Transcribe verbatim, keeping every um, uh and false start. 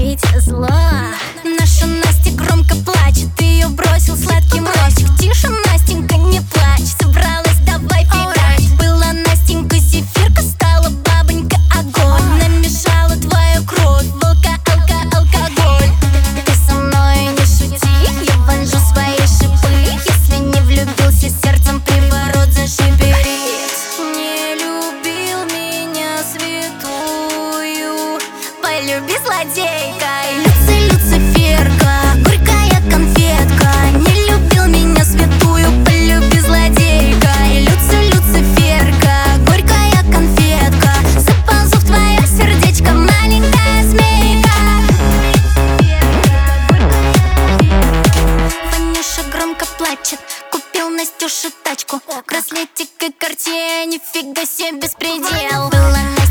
творить зло. Наша Настя громко плачет, ее бросил сладкий мальчик. Тише, Настенька, не плачь, собралась, давай фигачь. Была Настенька зефирка, стала бабонька огонь. Намешала твою кровь, волка, алка, алкоголь. Ты со мной не шути, я вонжу свои шипы. Если не влюбился сердцем, приворот зашиберит. Не любил меня святую, полюби злодейка. Люци, Люциферка, горькая конфетка. Не любил меня святую, полюби злодейка. Люци, Люциферка, горькая конфетка. Заползу в твое сердечко, маленькая змейка. Ванюша громко плачет, купил Настюше тачку. Браслетик и Cartier, нифига себе беспредел. Была